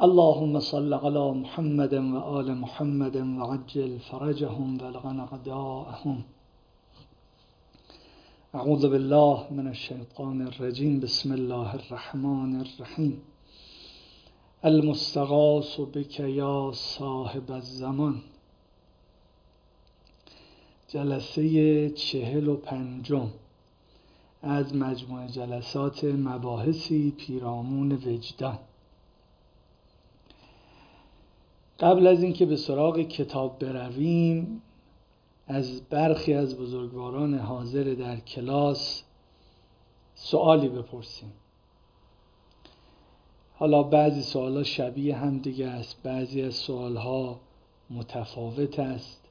اللهم صل على محمد و آل محمد و عجل فرجهم و الغن اعداءهم. اعوذ بالله من الشیطان الرجیم. بسم الله الرحمن الرحیم. المستغاث بک یا صاحب الزمان. جلسه 45 از مجموعه جلسات مباحثی پیرامون وجدان. قبل از اینکه به سراغ کتاب برویم، از برخی از بزرگواران حاضر در کلاس سوالی بپرسیم. حالا بعضی سوال‌ها شبیه هم دیگه است، بعضی از سوال‌ها متفاوت است.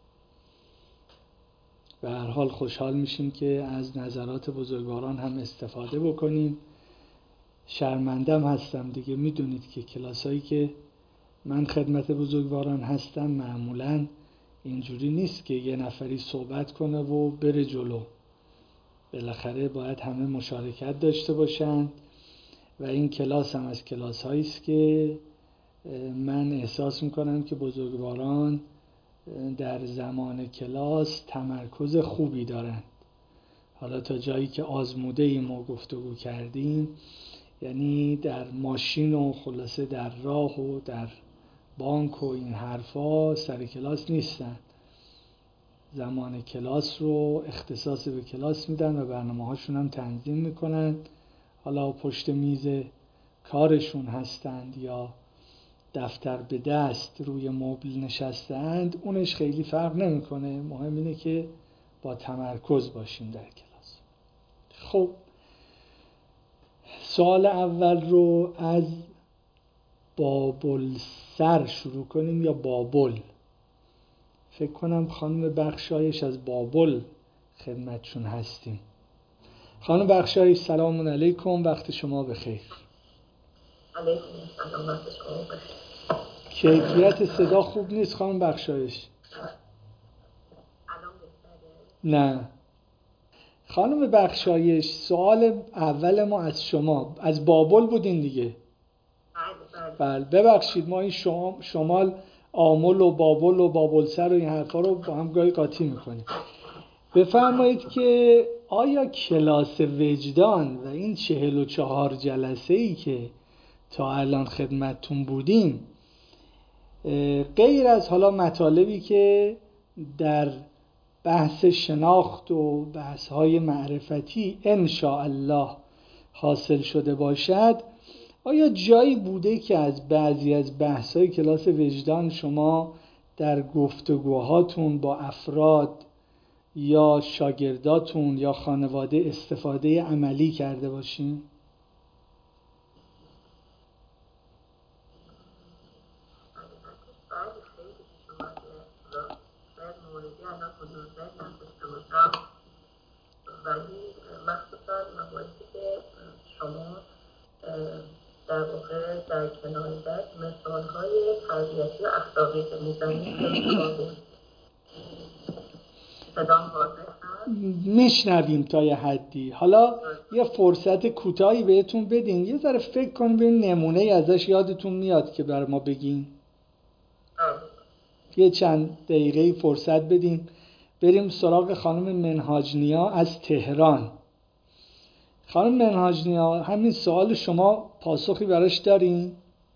به هر حال خوشحال میشیم که از نظرات بزرگواران هم استفاده بکنیم. شرمندم هستم دیگه، میدونید که کلاسایی که من خدمت بزرگواران هستم معمولاً اینجوری نیست که یه نفری صحبت کنه و بره جلو. بالاخره باید همه مشارکت داشته باشند و این کلاس هم از کلاس هایی است که من احساس میکنم که بزرگواران در زمان کلاس تمرکز خوبی دارند. حالا تا جایی که آزموده ایم و گفتگو کردیم، یعنی در ماشین و خلاصه در راه و در بانک و این حرفا سر کلاس نیستن. زمان کلاس رو اختصاص به کلاس میدن و برنامه هاشون هم تنظیم میکنن. حالا پشت میز کارشون هستند یا دفتر به دست روی مبل نشستند، اونش خیلی فرق نمیکنه. مهم اینه که با تمرکز باشیم در کلاس. خب، سوال اول رو از بابل سر شروع کنیم یا بابل. فکر کنم خانم بخشایش از بابل خدمتشون هستیم. خانم بخشایش سلام علیکم، وقت شما بخیر. علیکم السلام، وقت شما بخیر. کیفیت صدا خوب نیست خانم بخشایش. الان بهتره؟ نه. خانم بخشایش، سوال اول ما از شما، از بابل بودین دیگه. بله ببخشید، ما این شمال آمل و بابل و بابلسر و این حرفا رو با هم گاهی قاطی میکنیم. بفرمایید که آیا کلاس وجدان و این 44 جلسه‌ای که تا الان خدمتتون بودیم، غیر از حالا مطالبی که در بحث شناخت و بحث‌های معرفتی ان شاء الله حاصل شده باشد، آیا جایی بوده که از بعضی از بحث‌های کلاس وجدان شما در گفتگوهاتون با افراد یا شاگرداتون یا خانواده استفاده عملی کرده باشین؟ ولی مخصوصا مواردی که شما در واقع در کنار دست مثال‌های تربیتی و اخلاقی که می‌زنید صدام واضح هست؟ میشنویم تا یه حدی. حالا یه فرصت کوتاهی بهتون بدیم، یه ذره فکر کنیم ببین نمونه ازش یادتون میاد که برای ما بگین. یه چند دقیقه فرصت بدیم. بریم سراغ خانم منهاجنیا از تهران. خانم منهاجنیا، همین سوال شما پاسخی براش دارین؟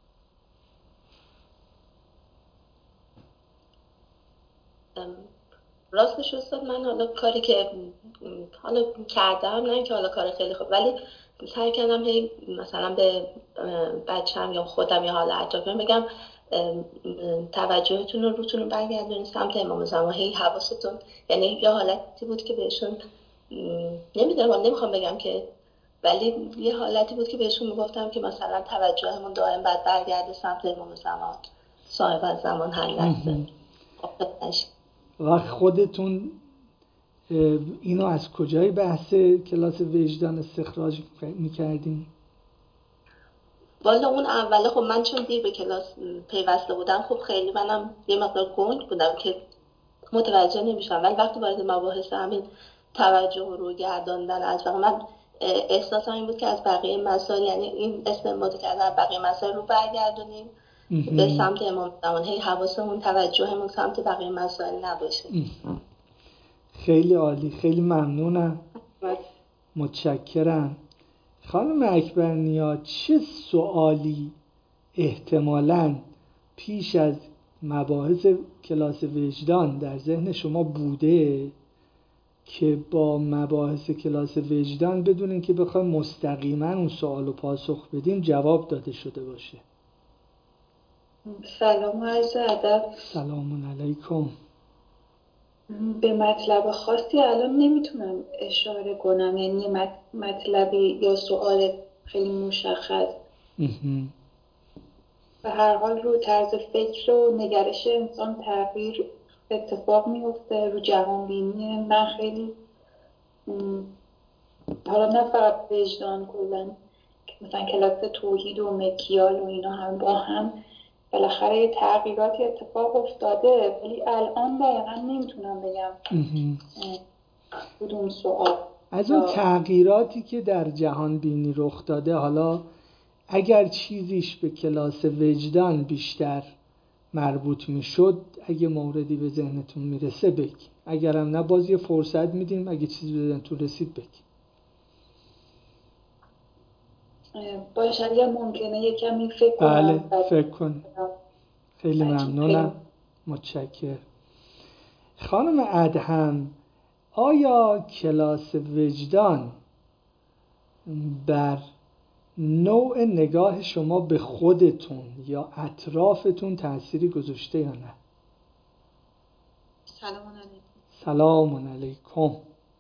راستش استاد، من حالا کاری که حالا کردم، نه که حالا کار خیلی خوب، ولی سعی کردم هی مثلا به بچه‌م یا خودم یا حالا اطرافیان بگم توجهتون رو روتون برگردونید سمت امام زمان. هی حواستون، یعنی یه حالتی بود که بهشون نمیدونم، نمیخوام بگم که، ولی یه حالتی بود که بهشون میگفتم که مثلا توجهمون دائم باید برگرده سمت امام زمان، صاحب الزمان هر و خودتون اینو از کجای بحث کلاس وجدان استخراج میکردین؟ والا اون اوله خب من چون دیر به کلاس پیوسته بودم، خب خیلی منم یه مقدار گنگ بودم که متوجه نمیشم، ولی وقتی وارد مباحث همین توجه رو گرداندن از واقع، من احساسم این بود که از بقیه مسائل، یعنی این استنباط کردن از بقیه مسائل رو برگردونیم به سمت امام زمان، هی حواسمون توجهمون سمت بقیه مسائل نباشه. خیلی عالی، خیلی ممنونم، متشکرم. خانم اکبرنیا، چه سوالی احتمالاً پیش از مباحث کلاس وجدان در ذهن شما بوده که با مباحث کلاس وجدان بدون اینکه بخوایم مستقیما اون سوالو پاسخ بدیم جواب داده شده باشه؟ سلام و عرض ادب. سلام علیکم. به مطلب خاصی الان نمیتونم اشاره کنم، یعنی مطلبی یا سوال خیلی مشخص. به هر حال رو طرز فکر و نگرش انسان تغییر اتفاق میفته، رو جهان بینی من خیلی حالا نه فقط وجدان، کلا مثلا کلاس توحید و مکیال و اینا هم با هم بالاخره یه تغییراتی اتفاق افتاده، ولی الان دقیقا نمیتونم بگم کدوم سوال. از اون تغییراتی که در جهان بینی رخ داده، حالا اگر چیزیش به کلاس وجدان بیشتر مربوط میشد، اگه موردی به ذهنتون میرسه بگی، اگرم نه باز یه فرصت میدیم اگه چیزی به ذهنتون رسید بگی. باشه، اگر ممکنه یه کمی فکر کنم. بله فکر کن. خیلی ممنونم، متشکرم. خانم ادهم، آیا کلاس وجدان بر نوع نگاه شما به خودتون یا اطرافتون تأثیری گذاشته یا نه؟ سلام علیکم. سلام علیکم.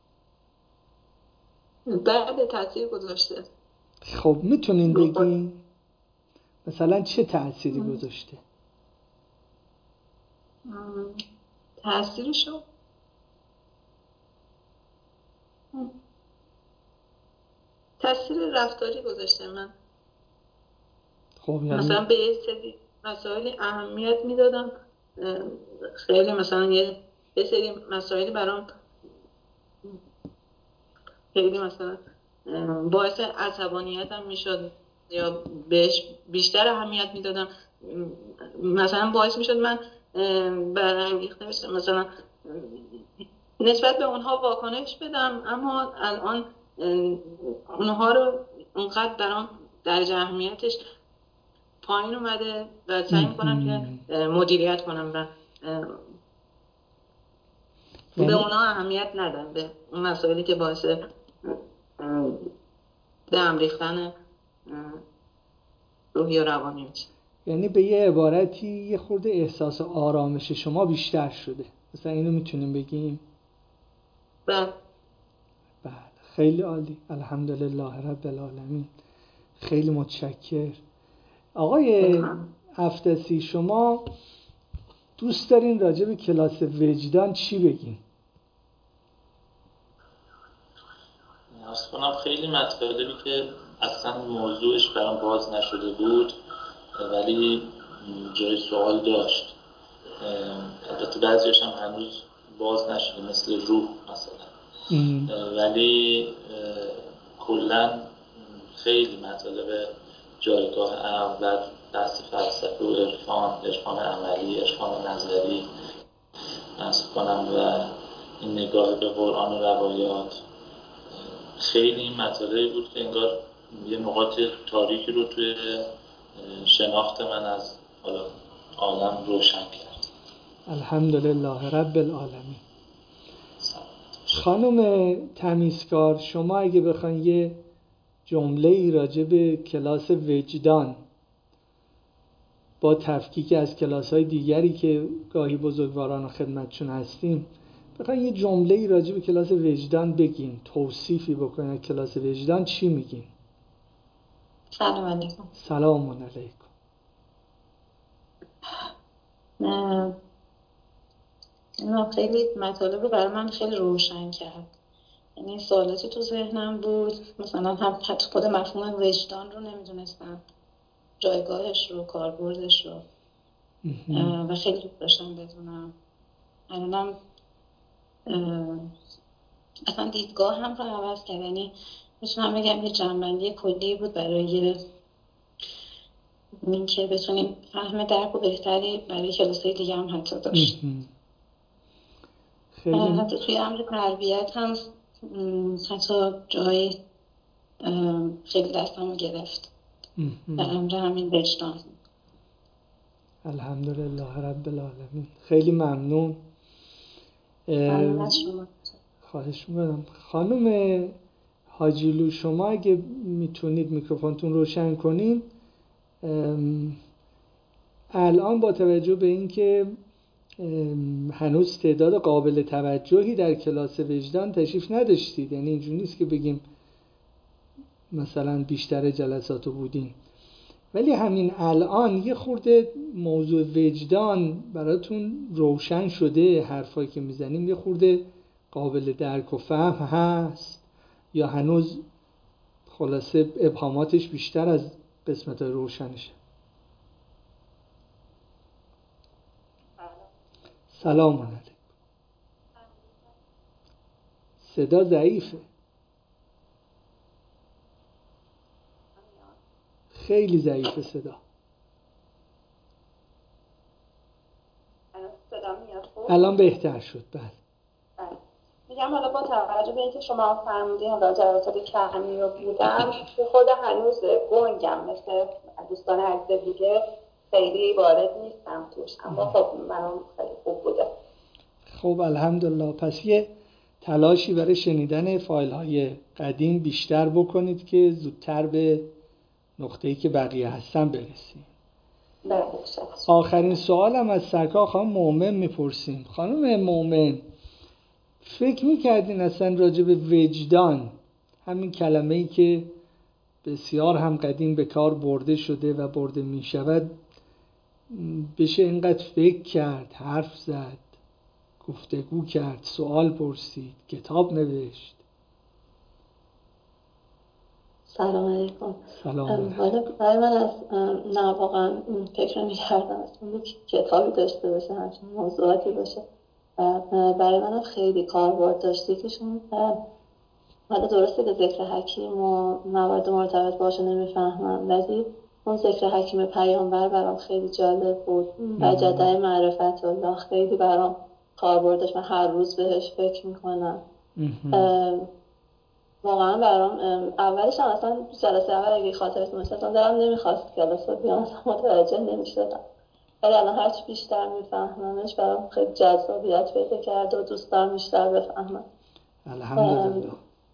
بعد تأثیر گذاشته. خب میتونین بگین مثلا چه تأثیری گذاشته؟ تأثیرشو تأثیر رفتاری گذاشته. من خب یعنی مثلا به یه سری مسائل اهمیت میدادم، خیلی مثلا یه سری مسائل برام خیلی مثلا باعث عصبانیتم میشد یا بهش بیشتر اهمیت میدادم، مثلا باعث میشد من برانگیخته بشم، مثلا نسبت به اونها واکنش بدم، اما الان اونها رو اونقدر برام درجه اهمیتش پایین اومده و سعی میکنم که مدیریت کنم و به اونها اهمیت ندم، به اون مسائلی که باعث دم ریختن روحی و روانی میشه. یعنی به یه عبارتی یه خورده احساس آرامش شما بیشتر شده، مثلا اینو میتونیم بگیم؟ بله. خیلی عالی، الحمدلله رب العالمین. خیلی متشکر. آقای افتسی، شما دوست دارین راجع به کلاس وجدان چی بگین؟ عرض کنم خیلی مطالبی که اصلا موضوعش برام باز نشده بود ولی جای سوال داشت، البته بعضیش هم هنوز باز نشده، مثل روح مثلا، ولی کلا خیلی مطالب جایگاه عقل، بحث فلسفه و عرفان عملی، عرفان نظری عرض کنم و این نگاه به قرآن و روایات، خیلی این مطالبی بود که انگار یه نقاط تاریکی رو توی شناخت من از عالم روشن کرد. الحمدلله رب العالمین. خانم تمیزکار، شما اگه بخواین یه جمله ای راجع به کلاس وجدان با تفکیک از کلاس‌های دیگری که گاهی بزرگواران و خدمتشون هستیم، بخواین یه جمله ای راجع به کلاس وجدان بگین، توصیفی بکنین کلاس وجدان، چی میگین؟ سلام علیکم. سلام علیکم. نه خیلی مطالب رو برای من خیلی روشن کرد، یعنی سوالاتی تو ذهنم بود، مثلا هم حتی خود مفهوم وجدان رو نمیدونستم، جایگاهش رو، کاربردش رو و خیلی دوست داشتم بدونم. الانم اصلا دیدگاه هم رو عوض کرد، یعنی میتونم بگم یه جنبندی کلی بود برای این که بتونیم فهم درک و بهتری برای کلاسای دیگه هم حتی داشت. حتی توی امر تربیت هم حتی جایی خیلی دستمو گرفت در امر همین وجدان. الحمدلله رب العالمین. خیلی ممنون. خواهش میکنم. خانم حاجیلو شما اگه میتونید میکروفونتون روشن کنین. الان با توجه به اینکه هنوز تعداد قابل توجهی در کلاس وجدان تشریف نداشتید، یعنی اینجوری نیست که بگیم مثلا بیشتر جلساتو بودین، ولی همین الان یه خورده موضوع وجدان براتون روشن شده، حرفایی که میزنیم یه خورده قابل درک و فهم هست یا هنوز خلاصه ابهاماتش بیشتر از قسمت‌های روشنشه؟ سلام علیکم. صدا ضعیفه، خیلی ضعیفه صدا. الان بهتر شد. بله. میگم حالا با توجه به اینکه شما فرمودین حالا جلسات کمی رو بودم که خود هنوز گنگم مثل دوستان عزیز دیگه خیلی وارد نیستم توش، اما خب منم خیلی خوب بوده. خب الحمدلله. پس یه تلاشی برای شنیدن فایل های قدیم بیشتر بکنید که زودتر به نقطه‌ای که بقیه هستن برسیم. آخرین سوالم از سرکار خانم مومن میپرسیم. خانم مومن، فکر میکردین اصلا راجع به وجدان، همین کلمه‌ای که بسیار هم قدیم به کار برده شده و برده میشود، بشه اینقدر فکر کرد، حرف زد، گفتگو کرد، سوال پرسید، کتاب نوشت؟ سلام علیکم. سلام علیکم. حالا برای من از نه واقعا فکر می‌کردم اصلا یک کتابی داشته باشه، همچین موضوعاتی باشه. برای من خیلی کاربرد داشته که شما حالا درسته که ذکر حکیم و موارد مرتبط باشه نمیفهمم، ولی اون ذکر حکیم پیامبر برام خیلی جالب بود و جدای معرفت الله خیلی برام کاربرد داشت. من هر روز بهش فکر میکنم. واقعا برام اولش هم اصلا جلسه اول اگه خاطرتون باشه اصلا دلم نمیخواست کلاس رو بیام، متوجه نمیشدم، ولی الان هرچی بیشتر میفهممش برام خیلی جذابیت پیدا کرد و دوست دارم بیشتر بفهمم. الحمدلله.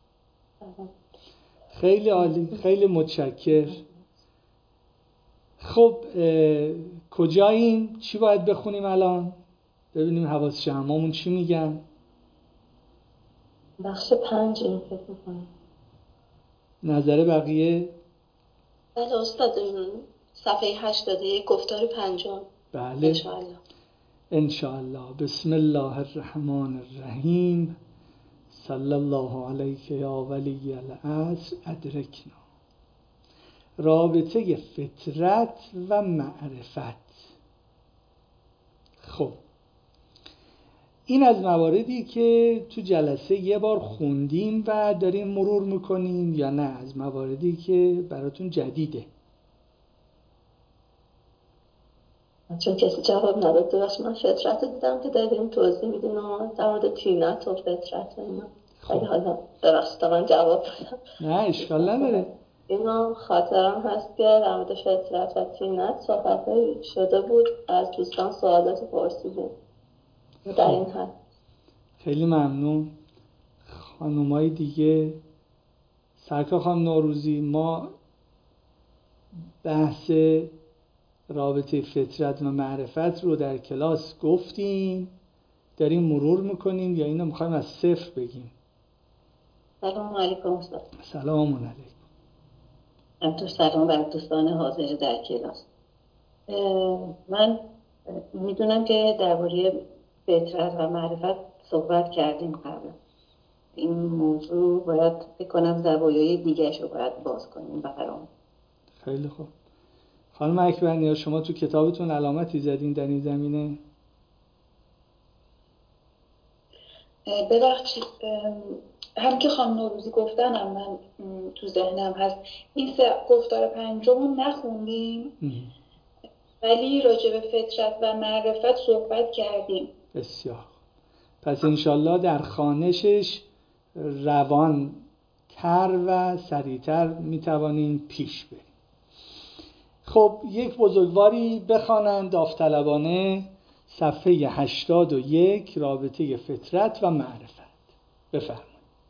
خیلی عالی، خیلی متشکر. خب کجاییم؟ چی باید بخونیم الان؟ ببینیم حواس جمعمون چی میگن. بخش 5 این فکر میکنم. نظر بقیه؟ بله استاد، صفحه 81 گفتار 5. بله انشاءالله. انشاءالله. بسم الله الرحمن الرحیم. صلی الله علیک یا ولی العصر ادرکنا. رابطه فطرت و معرفت. خب این از مواردی که تو جلسه یه بار خوندیم و داریم مرور میکنیم یا نه از مواردی که براتون جدیده؟ چون کسی جواب نداد درست. من فطرت رو دیدم که داریم توضیح میدین و در مورد تینت و فطرت و اینا. خیلی حالا ببخشید من جواب دادم. نه اشکال نداره. اینا خاطرم هست که در مورد فطرت و تینت صحبت شده بود، از دوستان سوالات پرسیدیم در این حد. خیلی ممنون. خانومای دیگه؟ سرکار خانم نوروزی، ما بحث رابطه فطرت و معرفت رو در کلاس گفتیم، داریم مرور میکنیم یا اینو میخوایم از صفر بگیم؟ سلام علیکم استاد. سلام علیکم. سلام بر دوستان حاضر در کلاس. من میدونم که درباره فطرت و معرفت صحبت کردیم قبل. این موضوع باید فکر کنم زوایای دیگه‌شو باید باز کنیم برام. خیلی خوب. خانم اکبرنیا، شما تو کتابتون علامتی زدین در این زمینه؟ ببخشید، هم که خانم نوروزی گفتن من تو ذهنم هست. این گفتار 5 رو نخوندیم ولی راجع به فطرت و معرفت صحبت کردیم. بسیار. پس انشالله در خوانشش روان تر و سریعتر میتوانیم پیش بریم. خب یک بزرگواری بخوانند داوطلبانه صفحه 81 رابطه فطرت و معرفت. بفرمایید.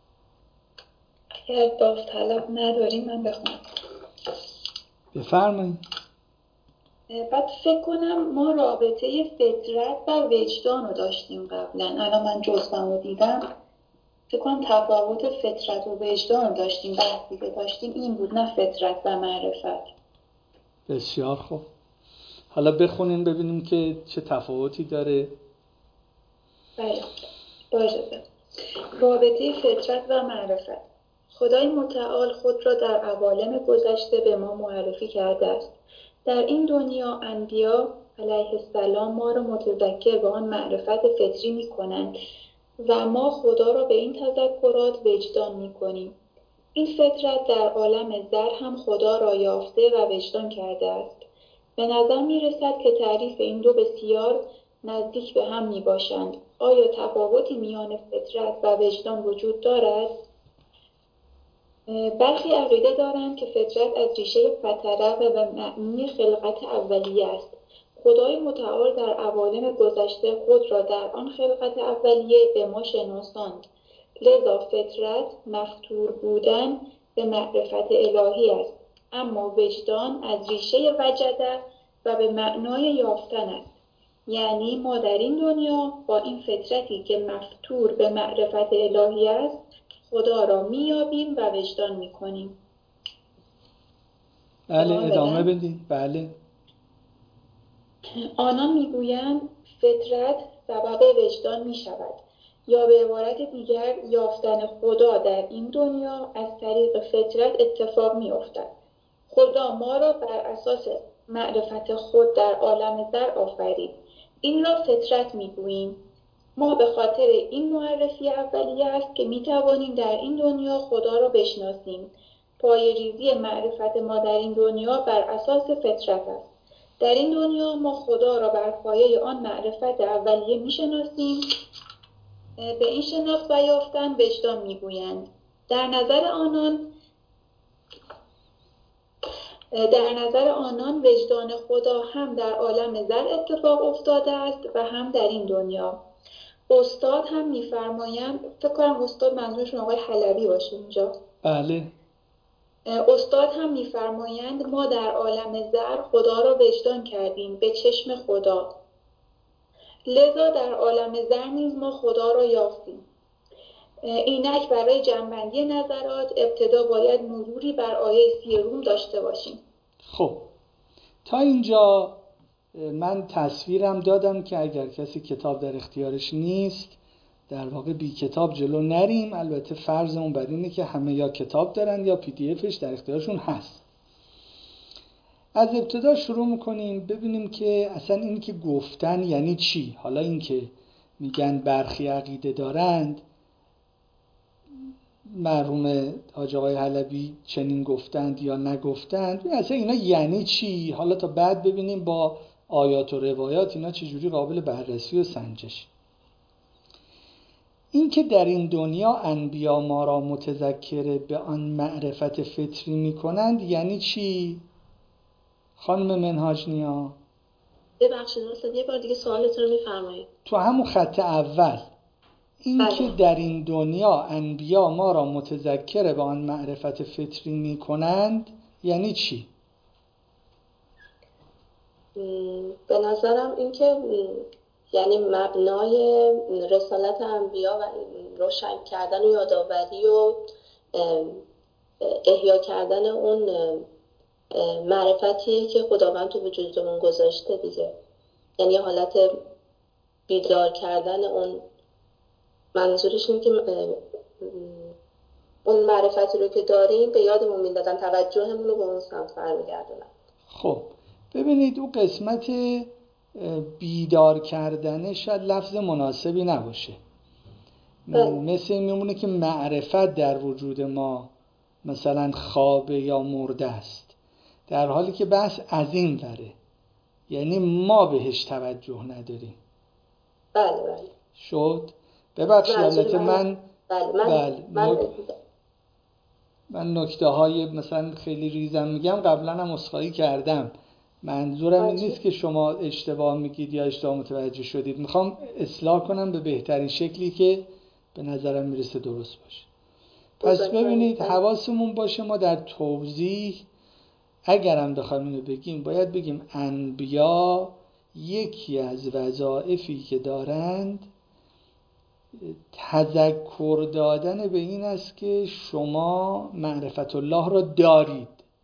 اگر داوطلب نداریم من بخونم. بفرمایید. بعد فکر کنم ما رابطه فطرت و وجدان رو داشتیم قبلا. الان من جزوه‌مو دیدم، فکر کنم تفاوت فطرت و وجدان رو داشتیم. بحثی که داشتیم این بود، نه فطرت و معرفت. بسیار خوب. حالا بخونیم ببینیم که چه تفاوتی داره. بله. باشه. رابطه فطرت و معرفت. خدای متعال خود را در عوالم گذشته به ما معرفی کرده است. در این دنیا انبیا علیه السلام ما را متذکر به آن معرفت فطری می کنند و ما خدا را به این تذکرات وجدان می کنیم. این فطرت در عالم زر هم خدا را یافته و وجدان کرده است. به نظر می رسد که تعریف این دو بسیار نزدیک به هم می باشند. آیا تفاوتی میان فطرت و وجدان وجود دارد؟ برخی عقیده دارند که فطرت از ریشه فطره و به معنی خلقت اولیه است. خدای متعال در عوالم گذشته خود را در آن خلقت اولیه به ما شناساند. لذا فطرت مفطور بودن به معرفت الهی است، اما وجدان از ریشه وجده و به معنای یافتن است. یعنی ما در این دنیا با این فطرتی که مفطور به معرفت الهی است خدا را میابیم و وجدان میکنیم. بله ادامه بدین. بله. آنان میگویند فطرت سبب وجدان میشود، یا به عبارت دیگر یافتن خدا در این دنیا از طریق فطرت اتفاق میافتد. خدا ما را بر اساس معرفت خود در عالم زر آفرید. این را فطرت میگوییم. ما به خاطر این معرفی اولیه است که میتوانیم در این دنیا خدا را بشناسیم. پایه‌ریزی معرفت ما در این دنیا بر اساس فطرت است. در این دنیا ما خدا را بر پایه آن معرفت اولیه میشناسیم. به این شناخت و یافتن وجدان میگویند. در نظر آنان وجدان خدا هم در عالم زر اتفاق افتاده است و هم در این دنیا. استاد هم میفرمایند، فکر کنم استاد منظورشون آقای حلبی باشه اینجا. بله. استاد هم میفرمایند ما در عالم زر خدا را وجدان کردیم به چشم خدا. لذا در عالم زر نیز ما خدا را یافتیم. اینک برای جمع‌بندی نظرات ابتدا باید مروری بر آیه 30 روم داشته باشیم. خب تا اینجا من تصویرم دادم که اگر کسی کتاب در اختیارش نیست در واقع بی کتاب جلو نریم. البته فرضمون بر اینه که همه یا کتاب دارن یا پی دی افش در اختیارشون هست. از ابتدا شروع میکنیم ببینیم که اصلا این که گفتن یعنی چی. حالا این که میگن برخی عقیده دارند، مرحوم حاج آقای حلبی چنین گفتند یا نگفتند، اصلا اینا یعنی چی؟ حالا تا بعد ببینیم با آیات و روایات اینا چجوری قابل بررسی و سنجش. این که در این دنیا انبیا ما را متذکر به آن معرفت فطری میکنند یعنی چی؟ خانم منهاج نیا ببخشید استاد یه بار دیگه سوالتون رو میفرمایید. تو همون خط اول این که در این دنیا انبیا ما را متذکر به آن معرفت فطری میکنند یعنی چی؟ به نظرم این که یعنی مبنای رسالت انبیا و روشن کردن و یادآوری و احیا کردن اون معرفتیه که خداوند تو وجودمون گذاشته دیگه. یعنی حالت بیدار کردن اون، منظورش اینه که اون معرفتی رو که داریم به یادمون میندازن، توجهمون رو به اون سمت برمیگردونن. خب ببینید اون قسمت بیدار کردن شاید لفظ مناسبی نباشه. مثل این میمونه که معرفت در وجود ما مثلا خوابه یا مرده است، در حالی که بحث از این وره. یعنی ما بهش توجه نداریم. بله. شد؟ ببخشید البته من نکته های مثلا خیلی ریزم میگم، قبلا هم عذرخواهی کردم. منظورم این نیست که شما اشتباه میگید یا اشتباه متوجه شدید. میخوام اصلاح کنم به بهترین شکلی که به نظرم میرسه درست باشه. پس ببینید حواسمون باشه ما در توضیح اگرم بخوایم اینو بگیم باید بگیم انبیا یکی از وظایفی که دارند تذکر دادن به این است که شما معرفت الله را دارید.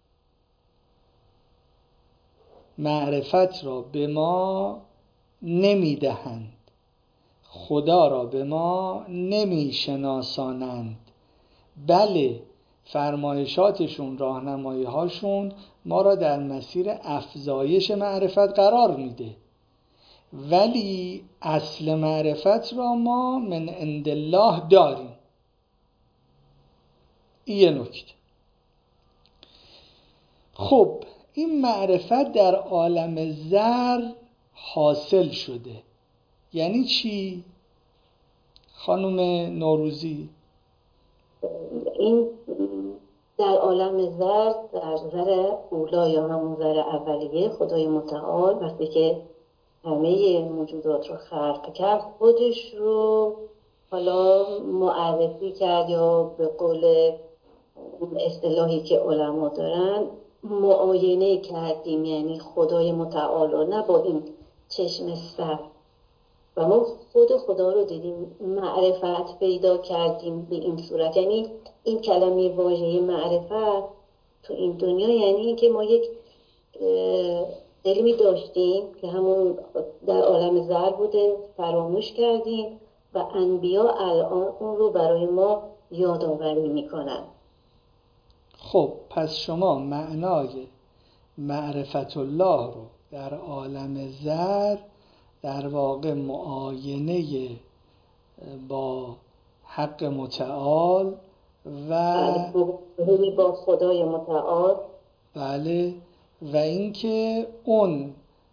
معرفت را به ما نمیدهند، خدا را به ما نمیشناسانند. بله فرمایشاتشون، راهنمایی‌هاشون ما را در مسیر افزایش معرفت قرار میده، ولی اصل معرفت را ما من عند الله داریم. این یه نکته. خب این معرفت در عالم ذر حاصل شده. یعنی چی خانم نوروزی؟ این در عالم ذر، در ذر اولا یا همون ذر اولیه، خدای متعال وقتی که همه موجودات رو خلق کرد خودش رو حالا معرفی کرد، یا به قول اصطلاحی که علما دارن معاینه کردیم، یعنی خدای متعال رو نه با این چشم سر و ما خود خدا رو دیدیم، معرفت پیدا کردیم به این صورت. یعنی این کلمه واژه معرفت تو این دنیا یعنی این که ما یک علمی داشتیم که همون در عالم ذر بوده، فراموش کردیم و انبیا الان اون رو برای ما یادآوری میکنن. خب پس شما معنای معرفت الله رو در عالم ذر در واقع معاینه با حق متعال و با خدای متعال، بله، و اینکه اون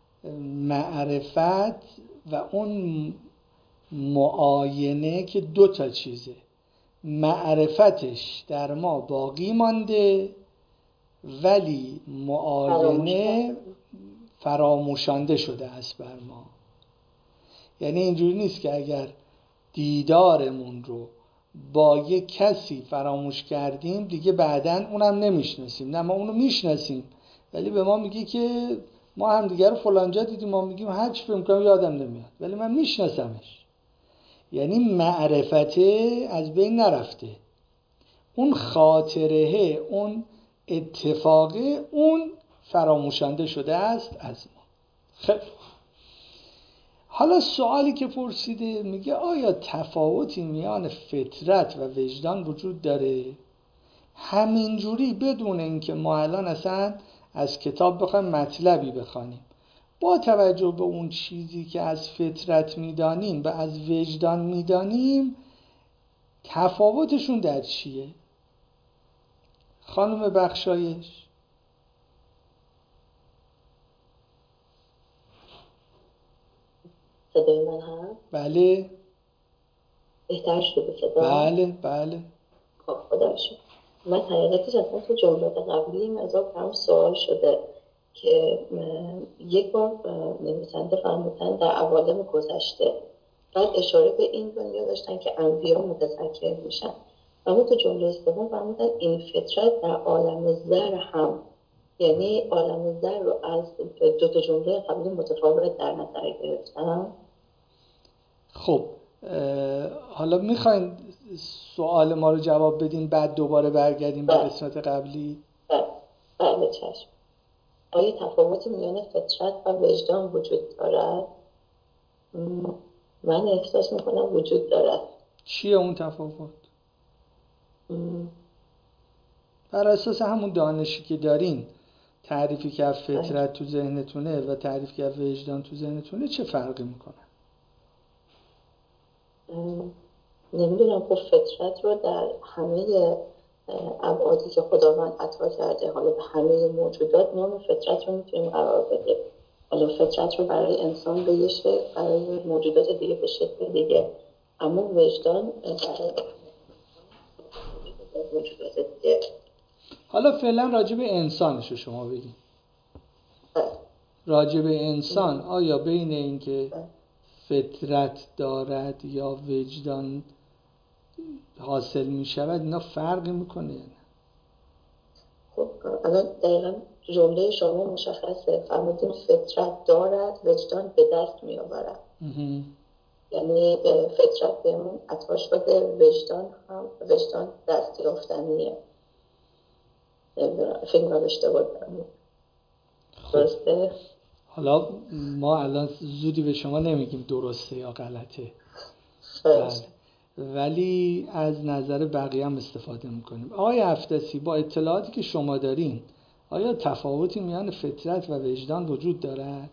معرفت و اون معاینه که دو تا چیزه، معرفتش در ما باقی مانده ولی معاینه فراموشانده شده است بر ما. یعنی اینجوری نیست که اگر دیدارمون رو با یک کسی فراموش کردیم دیگه بعداً اونم نمیشناسیم. نه، ما اونو میشناسیم ولی به ما میگه که ما هم دیگه رو فلانجا دیدیم، ما میگیم هر چی فکر می‌کنم یادم نمیاد ولی من میشناسمش. یعنی معرفته از بین نرفته، اون خاطره، اون اتفاقه، اون فراموشانده شده است از ما. خب حالا سوالی که پرسیده میگه آیا تفاوتی میان فطرت و وجدان وجود داره؟ همینجوری بدون اینکه ما الان اصلا از کتاب بخوایم مطلبی بخوانیم، با توجه به اون چیزی که از فطرت میدانیم و از وجدان میدانیم تفاوتشون در چیه؟ خانم بخشایش. صدای من هست؟ بله. بهتر شده صدا؟ بله. خب خدا شد. من حقیقتش اصلا تو جملات قبلی این هم سوال شده که یک بار نویسنده فرمودن در عوالم گذشته، بعد اشاره به این دنیا داشتن که انبیا متذکر میشن، اما تو جمله سوم فرمودن این فطرت در عالم ذر هم، یعنی عالم ذر رو از دو تا جمله قبلی متفاوت در نظر گرفتن. خب حالا میخواین سوال ما رو جواب بدین بعد دوباره برگردیم به قسمت قبلی؟ بله چشم. آیا تفاوتی میان فطرت و وجدان وجود دارد؟ من احساس میکنم وجود دارد. چیه اون تفاوت؟ بر اساس همون دانشی که دارین، تعریفی که از فطرت تو ذهنتونه و تعریفی که از وجدان تو ذهنتونه چه فرقی میکنه؟ نمیدونم. خب فطرت رو در همه ابعادی که خداوند عطا کرده، حالا به همه موجودات نام فطرت رو میتونیم قرار بدیم. حالا فطرت رو برای انسان به یه شکل، برای موجودات دیگه به شکل دیگه، اما وجدان برای موجودات دیگه. حالا فعلا راجع به انسانشو شما بگید. راجع به انسان آیا بین این که فطرت دارد یا وجدان حاصل می شود اینا فرقی میکنه؟ خب الان دقیقا جمله شما مشخصه، فرمودین فطرت دارد وجدان به دست می آورد. یعنی فطرت بهمون عطا شده، وجدان دست یافتنیه. فکر کنم اشتباه دارم. درسته؟ حالا ما الان زودی به شما نمیگیم درسته یا غلطه، بله. ولی از نظر بقیه هم استفاده میکنیم. آقای افتسی، با اطلاعاتی که شما دارین آیا تفاوتی میان فطرت و وجدان وجود دارد؟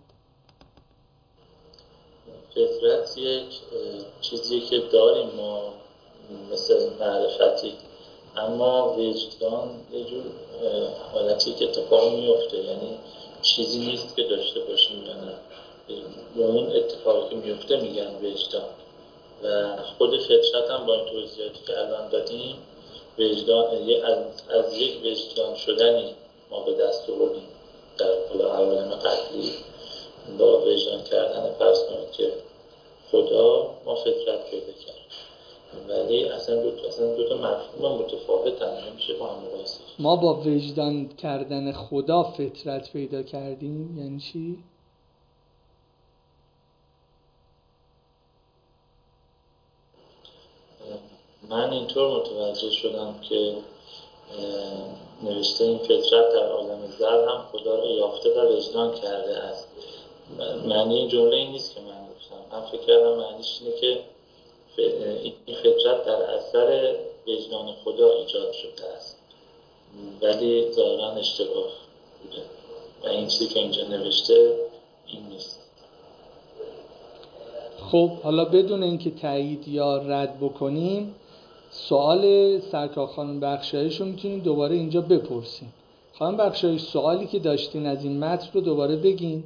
فطرت یک چیزی که داریم ما مثل معرفتی، اما وجدان یه جور حالتی که اتفاق میفته، یعنی چیزی نیست که داشته باشیم یا نه، به اون اتفاقی که میفته میگن وجدان. و خود فطرت هم با این توضیحاتی که الان دادیم وجدان از یک وجدان شدنی ما به دست آوردیم در عوالم قبلی. با وجدان کردن فرض کنید که خدا ما فطرت پیدا کردیم، ولی اصلا دو تا مفهوم متفاوتن، نمیشه با هم مقایسه. ما با وجدان کردن خدا فطرت پیدا کردیم یعنی چی؟ من اینطور متوجه شدم که نوشته این فطرت در عالم زر هم خدا را یافته و وجدان کرده است. معنی این جمله این نیست که من گفتم. من فکر کردم معنیش اینه که این فطرت در اثر وجدان خدا ایجاد شده است، ولی ظاهراً اشتباه بوده و این چیزی که اینجا نوشته این نیست. خب حالا بدون اینکه تایید یا رد بکنیم، سوال سرکار خانم بخشایش رو میتونیم دوباره اینجا بپرسیم. خانم بخشایش، سوالی که داشتین از این متن رو دوباره بگین.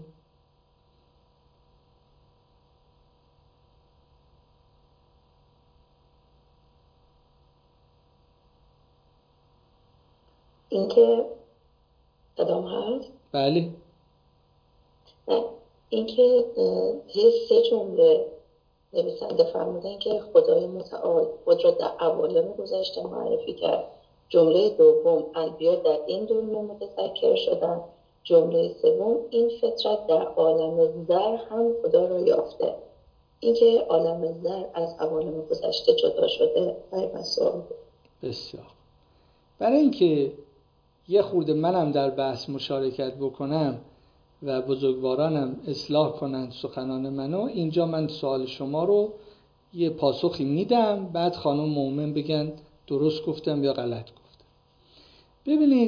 اینکه ادام هست؟ بله. نه، اینکه یه 3 جمله نویسنده فرمودن که خدای متعال خود را در عوالم گذشته معرفی کرد. جمله دوم انبیا در این دنیا متذکر شدن. جمله سوم این فطرت در عالم زر هم خدا را یافته. اینکه عالم زر از عوالم گذشته جدا شده برای من سوال بود. بسیار. برای اینکه یه خورده منم در بحث مشارکت بکنم و بزرگوارانم اصلاح کنند سخنان منو، اینجا من سوال شما رو یه پاسخی میدم، بعد خانم مومن بگن درست گفتم یا غلط گفتم. ببینید،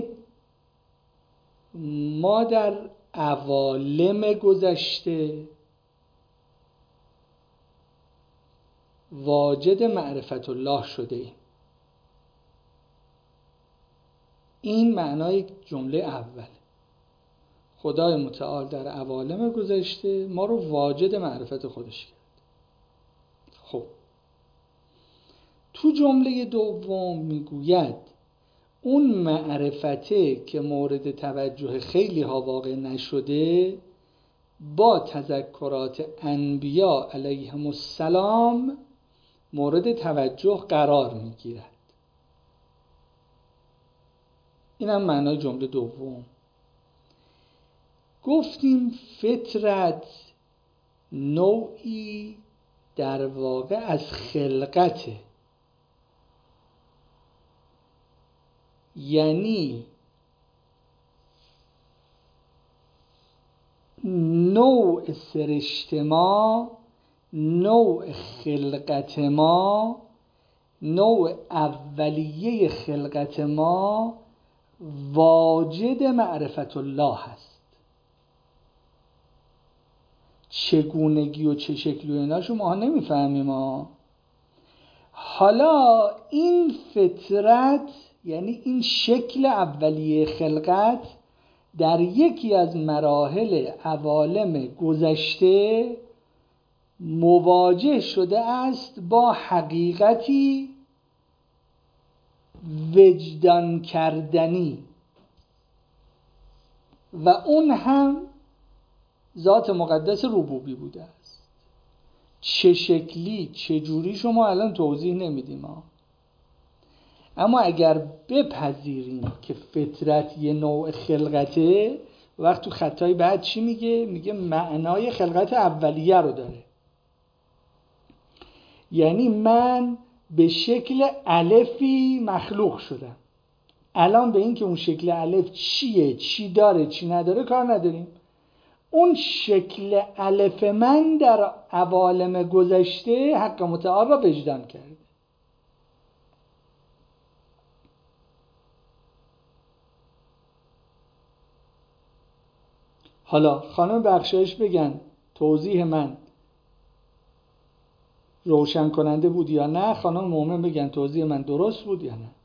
ما در عوالم گذشته واجد معرفت الله شده ایم. این معنای جمله اول. خدای متعال در عوالم گذشته ما رو واجد معرفت خودش کرد. خب تو جمله دوم میگوید اون معرفته که مورد توجه خیلی ها واقع نشده با تذکرات انبیا علیهم السلام مورد توجه قرار میگیرد. این هم معنای جمله دوم. گفتیم فطرت نوعی در واقع از خلقته، یعنی نوع سرشت ما، نوع خلقت ما، نوع اولیه خلقت ما واجد معرفت الله هست. چگونگی و چه شکلی و ایناشو ما نمیفهمیم ها. حالا این فطرت یعنی این شکل اولیه خلقت در یکی از مراحل عوالم گذشته مواجه شده است با حقیقتی وجدان کردنی و اون هم ذات مقدس ربوبی بوده است. چه شکلی چه جوری شما الان توضیح نمیدیم اما اگر بپذیریم که فطرت یه نوع خلقته، وقت تو خطای بعد چی میگه؟ میگه معنای خلقت اولیه رو داره. یعنی من به شکل الفی مخلوق شدم. الان به این که اون شکل الف چیه، چی داره، چی نداره کار نداریم. اون شکل الف من در عوالم گذشته حق متعال را وجدان کرد. حالا خانم بخشایش بگن توضیح من روشن کننده بود یا نه، خانم مومن بگن توضیح من درست بود یا نه.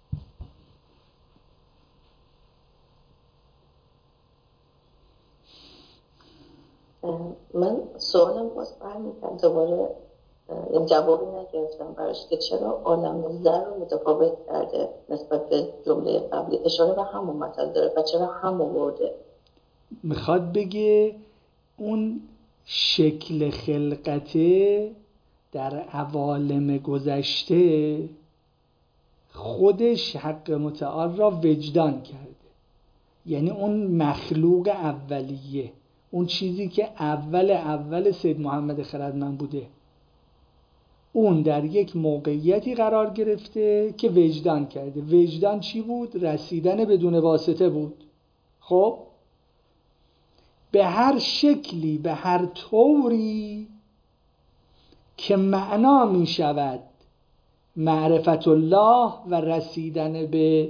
من سوالم باز برمیگرد دوباره، جوابی نگرفتم براش که چرا عالم زر رو متفاوت کرده نسبت به جمله قبلی. اشاره به همون مطلب داره و چرا همون ورده؟ میخواد بگه اون شکل خلقته در عوالم گذشته خودش حق متعال را وجدان کرده. یعنی اون مخلوق اولیه، اون چیزی که اول سید محمد خردمند بوده، اون در یک موقعیتی قرار گرفته که وجدان کرده. وجدان چی بود؟ رسیدن بدون واسطه بود. خب به هر شکلی، به هر طوری که معنا می شود معرفت الله و رسیدن به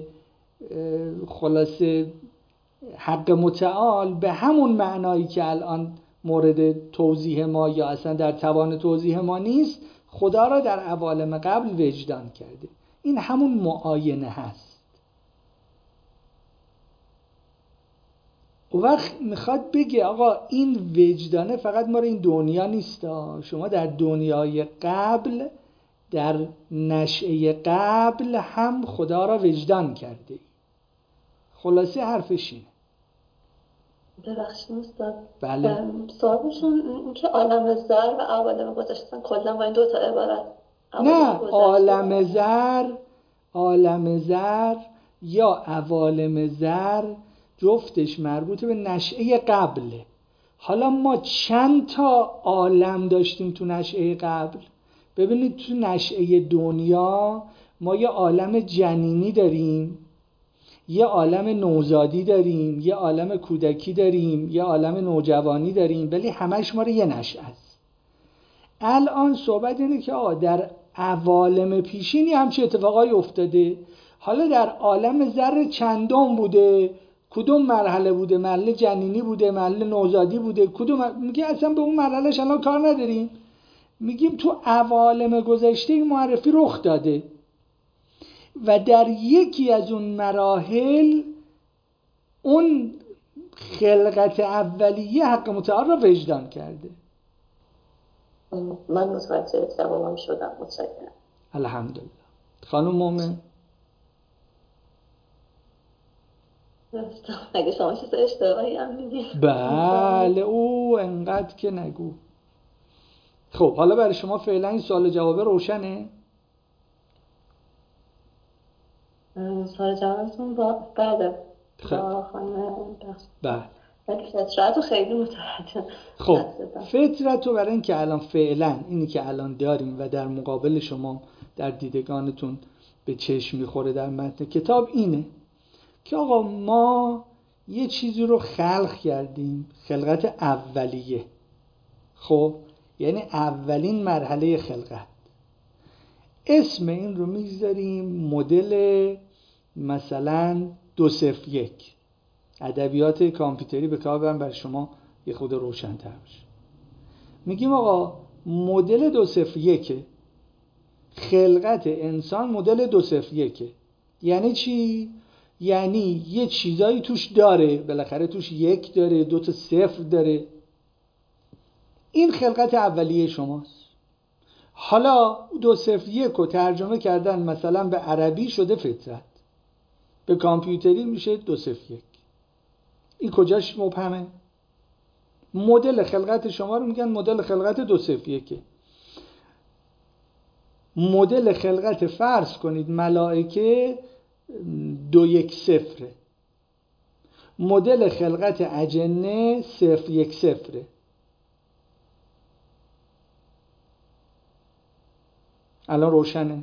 خلاصه حق متعال، به همون معنایی که الان مورد توضیح ما یا اصلا در توان توضیح ما نیست، خدا را در عوالم قبل وجدان کرده. این همون معاینه هست. و وقت میخواد بگه آقا این وجدانه فقط ما این دنیا نیست، شما در دنیای قبل، در نشأه قبل هم خدا را وجدان کرده. خلاصه حرفش اینه. ببخشید استاد. بله. سوالشون این که عالم زر و عوالم گذشته کلا با این دو تا عبارت. نه، عالم زر یا عوالم زر جفتش مربوط به نشأه قبله. حالا ما چند تا عالم داشتیم تو نشأه قبل؟ ببینید تو نشأه دنیا ما یه عالم جنینی داریم، یه عالم نوزادی داریم، یه عالم کودکی داریم، یه عالم نوجوانی داریم، ولی همش ما رو یه نشأه است. الان صحبت اینه که در عوالم پیشینی همچه اتفاقایی افتاده. حالا در عالم ذر چندم بوده، کدوم مرحله بوده، مرحله جنینی بوده، مرحله نوزادی بوده، کدوم؟ میگه اصلا به اون مرحلهش الان کار نداریم. میگیم تو عوالم گذشته معرفی رخ داده و در یکی از اون مراحل اون خلقت اولیه حق متعال را وجدان کرده. من متوجه جوابم شدم. متشکرم. الحمدلله. خانم مومن اگه شما چیز اشتباهی هم میگید. بله او انقدر که نگو. خب حالا برای شما فعلا این سوال جواب روشنه؟ سوال جوابتون بعد با خانم بله. ولی فطرت رو خیلی متوجه. خب فطرت رو برای این که الان فعلا اینی که الان داریم و در مقابل شما در دیدگانتون به چشم میخوره در متن کتاب اینه که آقا ما یه چیزی رو خلق کردیم، خلقت اولیه. خب یعنی اولین مرحله خلقت. اسم این رو میذاریم مدل مثلا 201. ادبیات کامپیوتری به کار برم برای شما یه خود روشن‌تر بشه. میگیم آقا مدل 201 خلقت انسان مدل 201. یعنی چی؟ یعنی یه چیزایی توش داره، بالاخره توش 1 داره، 2 تا 0 داره. این خلقت اولیه شماست. حالا 2 0 1 رو ترجمه کردن مثلا به عربی شده فطرت، به کامپیوتری میشه 2 0 1. این کجاش مبهمه؟ مدل خلقت شما رو میگن مدل خلقت 2 0 1. مدل خلقت فرض کنید ملائکه 2 1 0. مدل خلقت اجنه 0 1 0. الان روشنه؟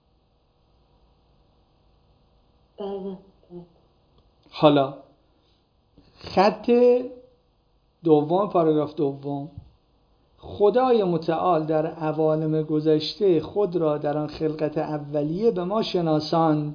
بله. حالا خط دوم، پاراگراف دوم: خدای متعال در عوالم گذشته خود را در آن خلقت اولیه به ما شناساند،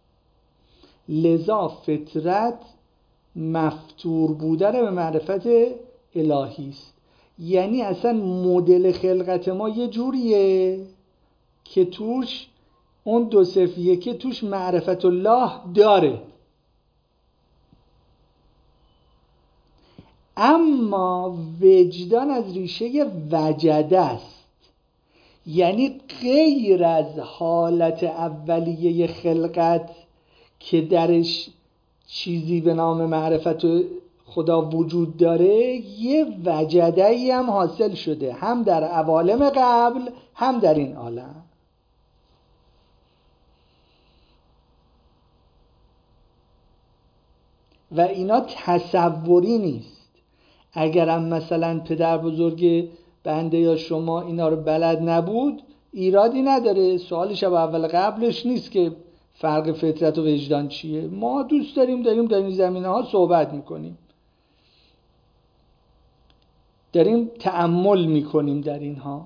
لذا فطرت مفتور بوده به معرفت الهی است. یعنی اصلا مدل خلقت ما یه جوریه که توش اون 2 0 1 توش معرفت الله داره، اما وجدان از ریشه وجده است. یعنی غیر از حالت اولیه خلقت که درش چیزی به نام معرفت خدا وجود داره، یه وجده‌ای هم حاصل شده، هم در عوالم قبل هم در این عالم. و اینا تصوری نیست. اگرم مثلا پدر بزرگ بنده یا شما اینا رو بلد نبود، ایرادی نداره. سوالش با اول قبلش نیست که فرق فطرت و وجدان چیه. ما دوست داریم در این زمینه ها صحبت میکنیم، داریم تأمل میکنیم در اینها.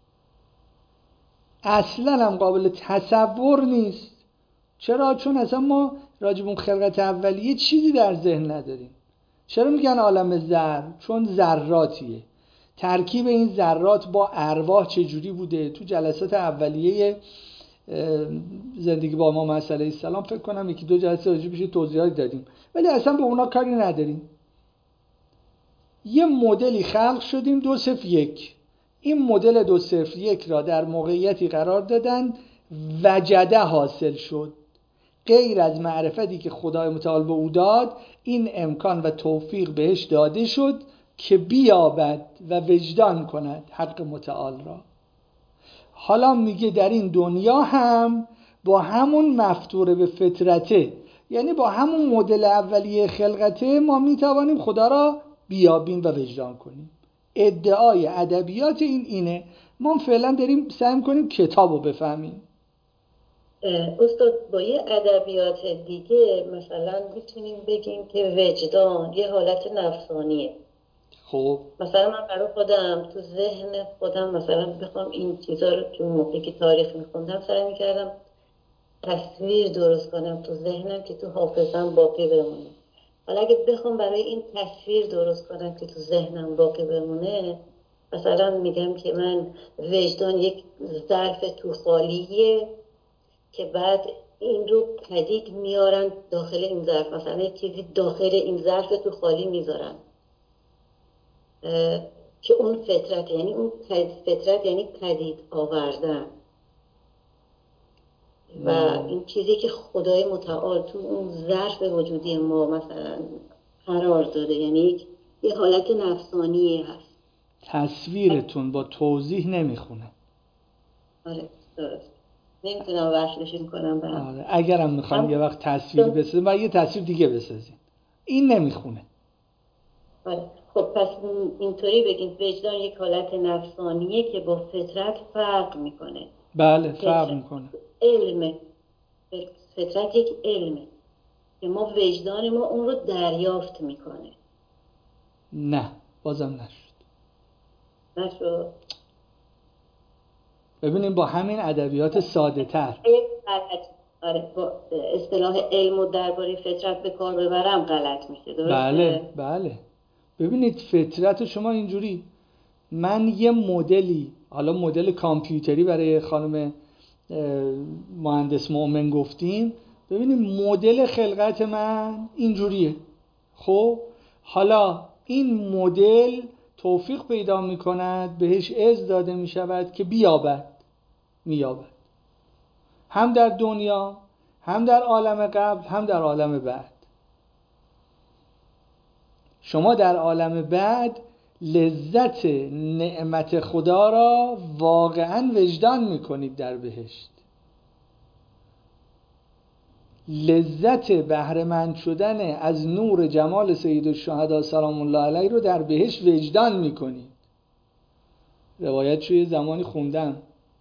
اصلا هم قابل تصور نیست. چرا؟ چون اصلا ما راجب اون خلقت اولیه چیزی در ذهن نداریم. چرا میگن عالم ذر؟ چون ذراتیه. ترکیب این ذرات با ارواح چجوری بوده؟ تو جلسات اولیه زندگی با امام علیه السلام فکر کنم 1-2 جلسه راجع بهش توضیحات دادیم، ولی اصلا به اونا کاری نداریم. یه مدلی خلق شدیم 2 0 1. این مدل 2 0 1 را در موقعیتی قرار دادن وجده حاصل شد. غیر از معرفتی که خدای متعال به او داد، این امکان و توفیق بهش داده شد که بیابد و وجدان کند حق متعال را. حالا میگه در این دنیا هم با همون مفتوره به فطرته، یعنی با همون مدل اولیه خلقته، ما میتوانیم خدا را بیابیم و وجدان کنیم. ادعای ادبیات اینه. ما فعلا داریم سعی می‌کنیم کتابو بفهمیم. استاد با یه ادبیات دیگه مثلا میتونیم بگیم که وجدان یه حالت نفسانیه. خب مثلا من برای خودم تو ذهن خودم مثلا بخوام این چیزا رو که موقعی که تاریخ میخوندم سعی میکردم تصویر درست کنم تو ذهنم که تو حافظم باقی بمونه. حالا اگه بخوام برای این تصویر درست کنم که تو ذهنم باقی بمونه، مثلا میگم که من وجدان یک ظرف تو خالیه که بعد این رو پدید میارن داخل این ظرف، مثلا یک چیزی داخل این ظرف تو خالی میذارن که اون فطرت، یعنی اون فطرت یعنی پدید آوردن و این چیزی که خدای متعال تو اون ظرف وجودی ما مثلا قرار داده، یعنی یه حالت نفسانی هست. تصویرتون با توضیح نمیخونه. آره درست. نمیتونم وصلشون کنم به هم. آره اگرم میخوایم یه وقت تصویر بسازیم باید یه تصویر دیگه بسازیم. این نمیخونه. آره خب پس اینطوری بگیم وجدان یک حالت نفسانیه که با فطرت فرق میکنه. بله فرق میکنه. علمه. فطرت یک علمه که ما وجدان ما اون رو دریافت میکنه. نه بازم نشد. ببینیم با همین ادبیات ساده تر. آره با اصطلاح علم و درباره فطرت به کار ببرم غلط میشه. درسته؟ بله. ببینید فطرت شما اینجوری، من یه مدلی، حالا مدل کامپیوتری برای خانم مهندس مؤمن گفتیم، ببینید مدل خلقت من اینجوریه. خب حالا این مدل توفیق پیدا میکند، بهش اذن داده میشود که مییابد، هم در دنیا، هم در عالم قبل، هم در عالم بعد. شما در عالم بعد لذت نعمت خدا را واقعا وجدان میکنید در بهشت. لذت بهره‌مند شدن از نور جمال سید الشهدا سلام الله علیه رو در بهشت وجدان میکنید. روایت شوی زمانی خوندم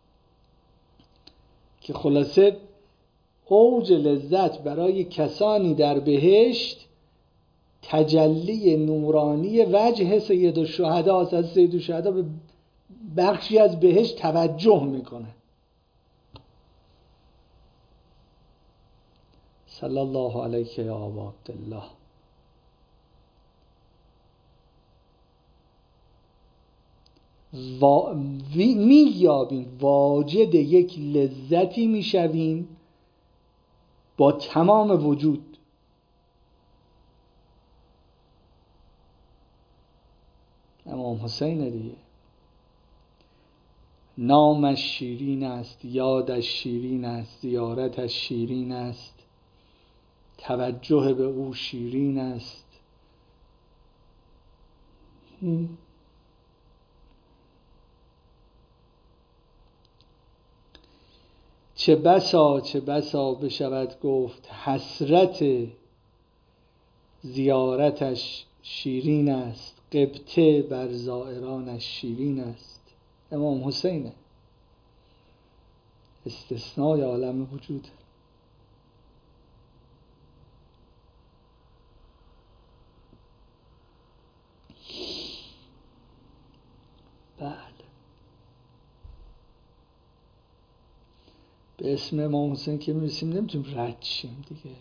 که خلاصه اوج لذت برای کسانی در بهشت تجلی نورانی وجه سید الشهدا است. از سید الشهدا به بخشی از بهشت توجه میکنه. صلی الله علیک یا ابا عبدالله. مییابیم، واجد یک لذتی میشویم با تمام وجود. امام حسین دیگه نامش شیرین است، یادش شیرین است، زیارتش شیرین است، توجه به او شیرین است. چه بسا بشود گفت حسرت زیارتش شیرین است، غبطه بر زائرانش شیرین است. امام حسینه، استثنای عالم وجود. بله، به اسم امام حسین که میرسیم نمیتونیم رد شیم دیگه.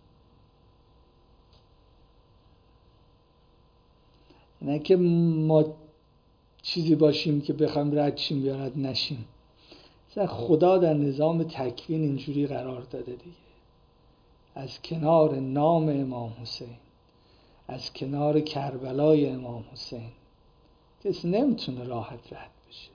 نه که ما چیزی باشیم که بخوایم رد شیم یا رد نشیم. مثلا خدا در نظام تکوین اینجوری قرار داده دیگه. از کنار نام امام حسین، از کنار کربلای امام حسین کسی نمیتونه راحت رد بشه.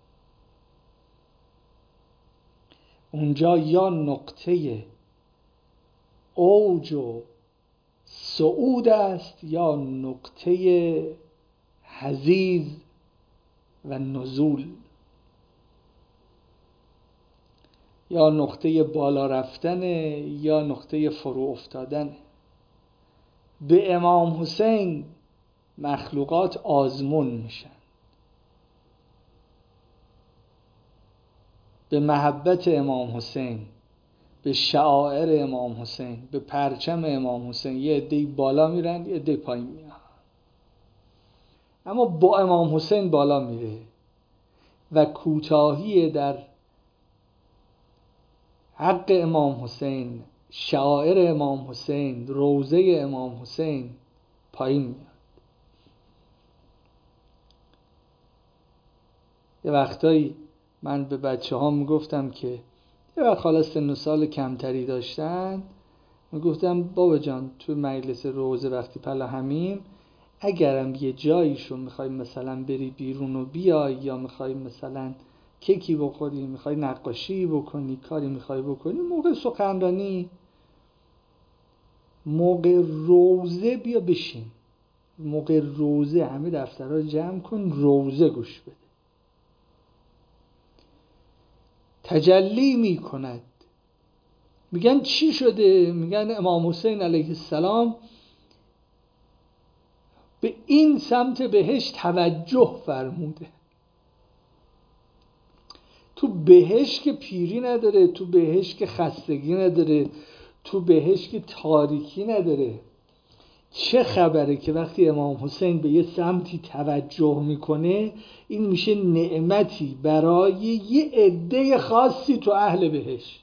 اونجا یا نقطه اوج و صعود است یا نقطه حضیض و نزول، یا نقطه بالا رفتن یا نقطه فرو افتادن. به امام حسین مخلوقات آزمون میشن. به محبت امام حسین، به شعائر امام حسین، به پرچم امام حسین یه عده‌ای بالا میرن، یه عده پایین میان. اما با امام حسین بالا میره و کوتاهی در حق امام حسین، شعائر امام حسین، روضه امام حسین پایین میاد. یه وقتایی من به بچه ها میگفتم که یه وقت حالا سن و سال کمتری داشتن، میگفتم بابا جان تو مجلس روضه وقتی پلا همین، اگرم یه جاییشو میخوای مثلا بری بیرون و بیای، یا میخوای مثلا کیکی بخوری، میخوای نقاشی بکنی، کاری میخوای بکنی، موقع سخنرانی، موقع روضه بیا بشین. موقع روضه همه دفترها جمع کن، روضه گوش بده. تجلی میکند. میگن چی شده؟ میگن امام حسین علیه السلام به این سمت بهشت توجه فرموده. تو بهشت که پیری نداره، تو بهشت که خستگی نداره، تو بهشت که تاریکی نداره. چه خبره که وقتی امام حسین به یه سمتی توجه میکنه، این میشه نعمتی برای یه عده خاصی تو اهل بهشت.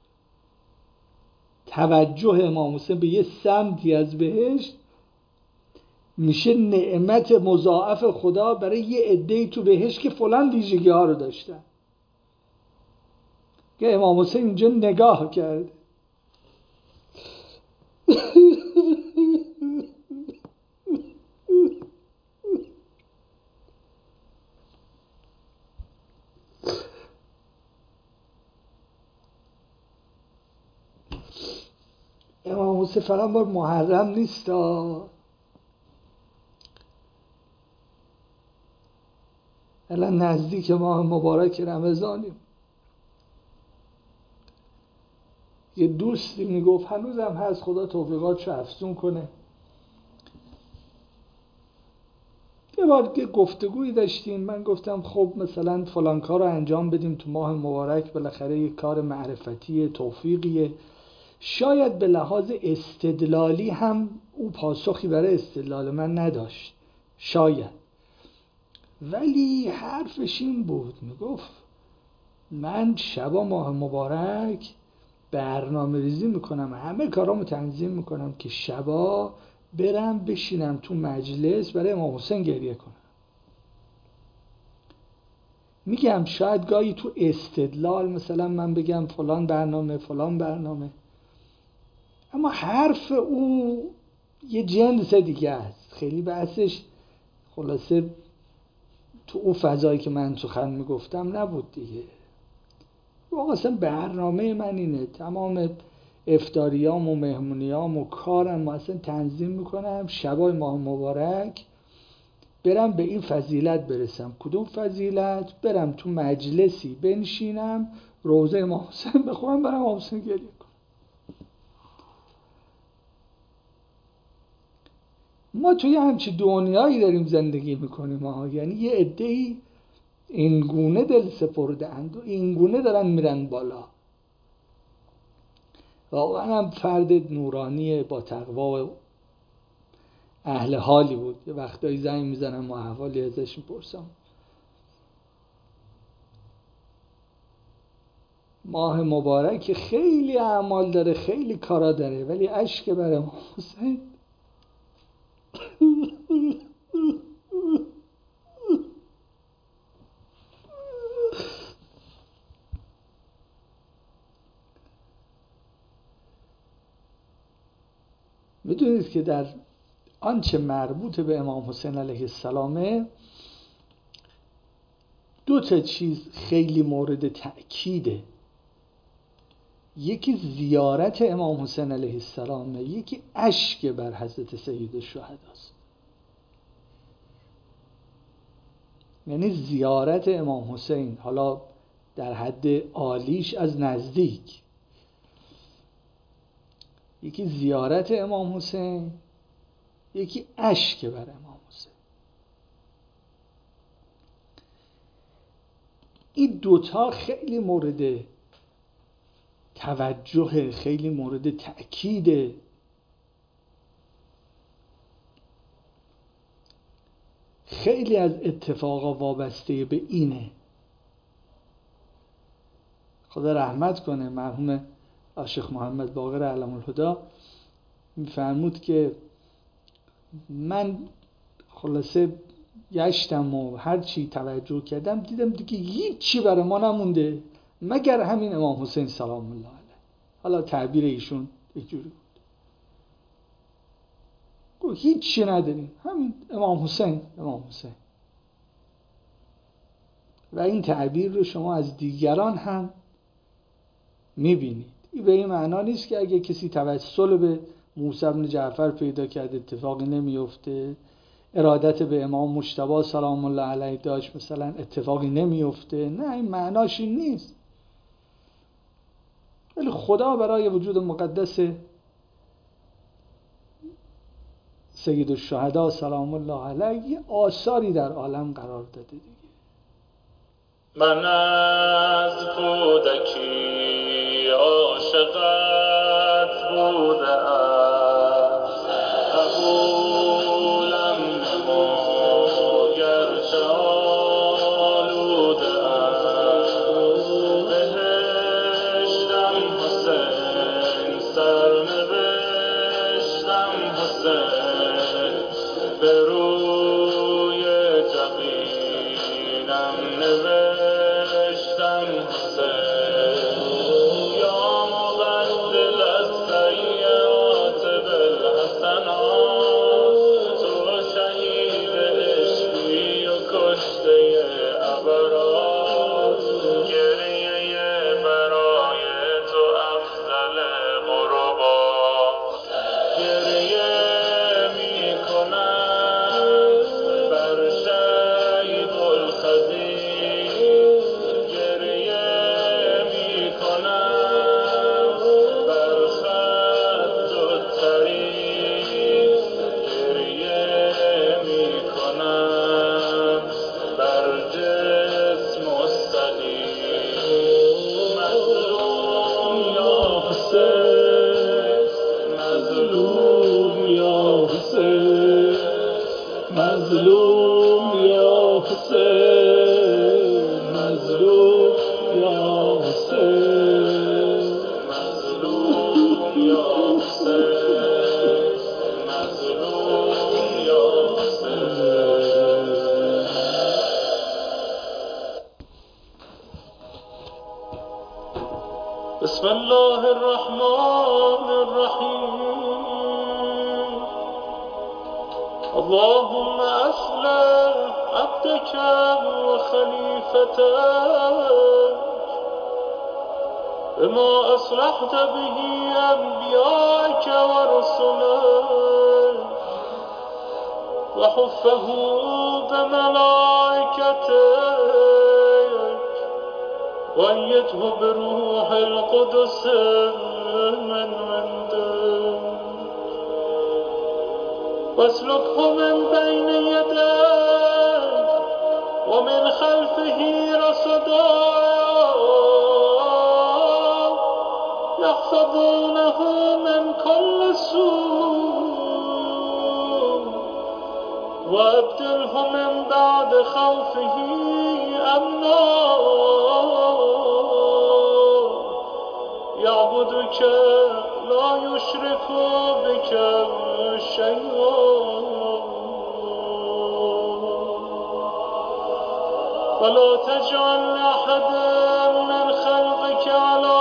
توجه امام حسین به یه سمتی از بهشت میشه نعمت مضاعف خدا برای یه عده تو بهشت که فلان ویژگی ها رو داشتن. که امام حسین اینجا نگاه کرد. امام حسین فقط بار محرم نیست، الان نزدیک ماه مبارک رمضانیم. یه دوستی میگفت، هنوزم هست، خدا توفیقاتشو افزون کنه، یه بار که گفتگویی داشتیم، من گفتم خب مثلا فلان کار رو انجام بدیم تو ماه مبارک، بالاخره یه کار معرفتی توفیقیه، شاید به لحاظ استدلالی هم او پاسخی برای استدلال من نداشت، شاید، ولی حرفش این بود، میگفت من شبا ماه مبارک برنامه ریزی میکنم، همه کارامو تنظیم میکنم که شبا برم بشینم تو مجلس برای امام حسین گریه کنم. میگم شاید گاهی تو استدلال مثلا من بگم فلان برنامه فلان برنامه، اما حرف او یه جنس دیگه است، خیلی بحثش خلاصه تو اون فضایی که من سخن میگفتم نبود دیگه. واقعا اصلا برنامه من اینه، تمام افطاریام و مهمونیام و کارم اصلا تنظیم میکنم شبای ماه مبارک برم به این فضیلت برسم. کدوم فضیلت؟ برم تو مجلسی بنشینم روضه امام حسین بخونم، برم امام حسین گریه کنم. ما توی همچی دنیایی داریم زندگی میکنیم یعنی یه عده‌ای این گونه دل سپرده‌اند و این گونه دارن میرن بالا. واقعا هم فرد نورانی با تقوا و اهل حالی بود. یه وقتایی زنگ میزنم و احوالی ازش میپرسم. ماه مبارک خیلی اعمال داره، خیلی کارا داره، ولی اشک بر امام حسین میدونید که در آنچه مربوط به امام حسین علیه السلامه دو تا چیز خیلی مورد تأکیده. یکی زیارت امام حسین علیه السلامه، یکی اشک بر حضرت سید الشهداست. یعنی زیارت امام حسین، حالا در حد عالیش از نزدیک، یکی زیارت امام حسین، یکی اشک بر امام حسین. این دوتا خیلی مورد توجه، خیلی مورد تأکیده. خیلی از اتفاقا وابسته به اینه. خدا رحمت کنه مرحوم شیخ محمد باقر علم الهدی میفرمود که من خلاصه گشتم و هر چی توجه کردم دیدم دیگه هیچی برای ما نمونده مگر همین امام حسین سلام الله علیه. حالا تعبیر ایشون اینجوری بود، هیچی نداریم، همین امام حسین. و این تعبیر رو شما از دیگران هم میبینید. این به این معنا نیست که اگه کسی توسل به موسی بن جعفر پیدا کرد اتفاقی نمیفته، ارادت به امام مجتبی سلام الله علیه داشت مثلا اتفاقی نمیفته. نه، این معناش این نیست. ولی خدا برای وجود مقدس سید الشهدا سلام الله علیه آثاری در عالم قرار داده دیگه. من از کودکی عاشقت بودم، قبولم نما گرچه آلودم، بهشتم حسین، سرنوشتم حسین، به روی جبینم نوشتم حسین. یا مبدل السیئات بسم الله الرحمن الرحيم اللهم أصلح عبدك وخليفتك بما أصلحت به أنبياءك ورسلك وحفه بملائكتك وأيده بروح القدس من عندك واسلكه من بين يديك ومن خلفه رصدا يحفظونه من كل سوء وابدله من بعد خوفه أمنا يعبدك لا يشرك بك شيئا ولا تجعل أحدا من خلقك على